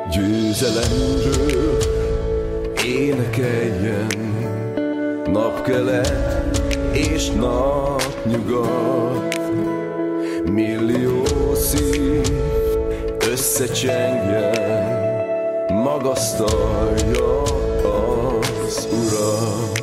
Győzelemről énekeljen napkelet és napnyugat. Millió szív összecsengjen, magasztalja az Urat.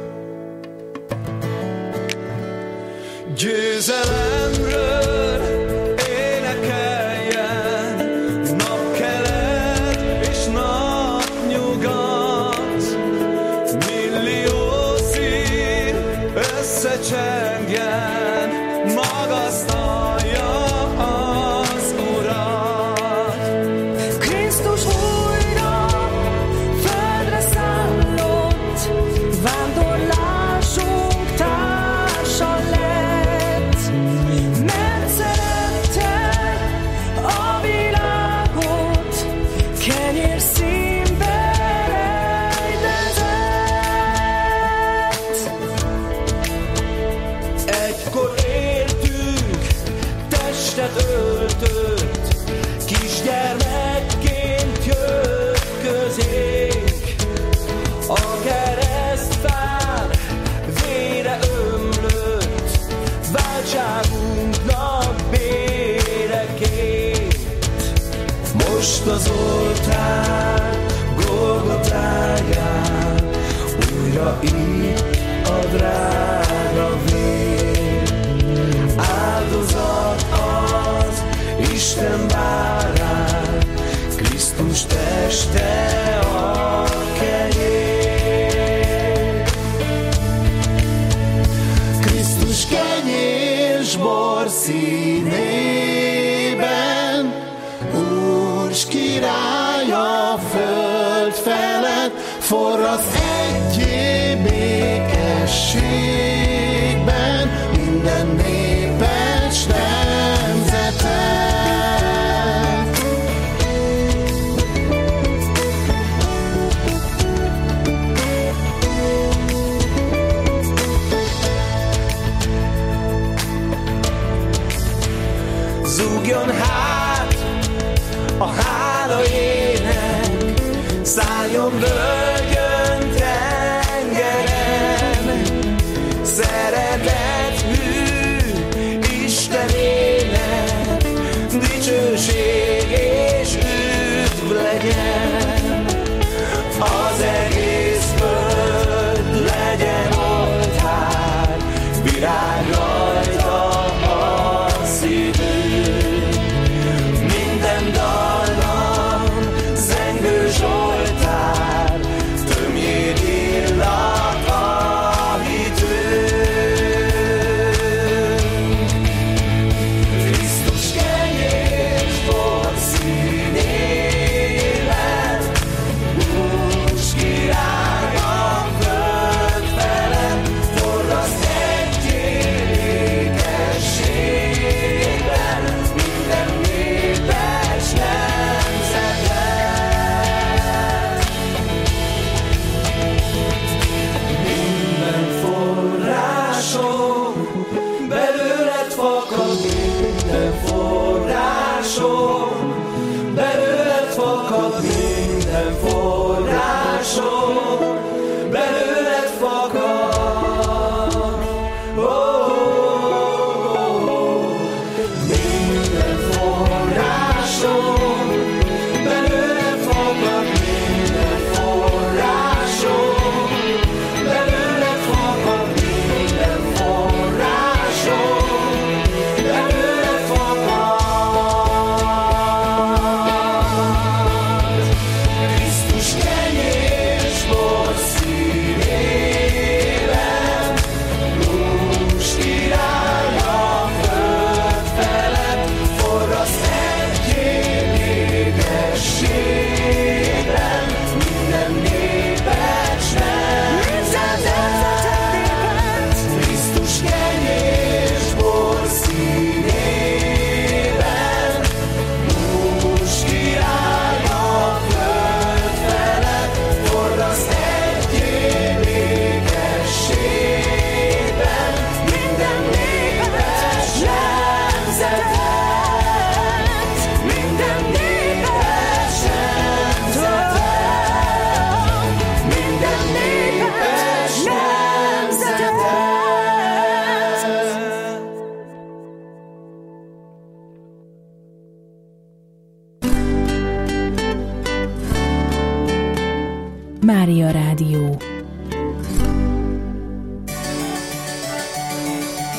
Győzelemről énekeljen napkelet és napnyugat. Millió szív összecsengjen, magasztalja az Urat. Krisztus újra földre szállott, vándorlásunk társa lett, mert szerette a világot, kenyér színbe rejtezett. Egykor éltünk, testet öltött, kisgyermekként jött közénk. A keresztfán vére ömlött, váltságunknak béreként. Most az oltár Golgotáján újra itt a drága vér. Áldozat az Isten bárány, Krisztus teste a kenyér. Krisztus kenyér s bor színében, Úr s király a föld felett, forrad egyé békességben minden népet s nemzetet. Zúgjon hát a hála ének, szálljon völgyön tengeren, szeretet hű Istenének, dicsőség és üdv legyen. Az egész föld legyen oltár, virág rajta a szívünk. Minden dallam zengő zsoltár, Mária Rádió.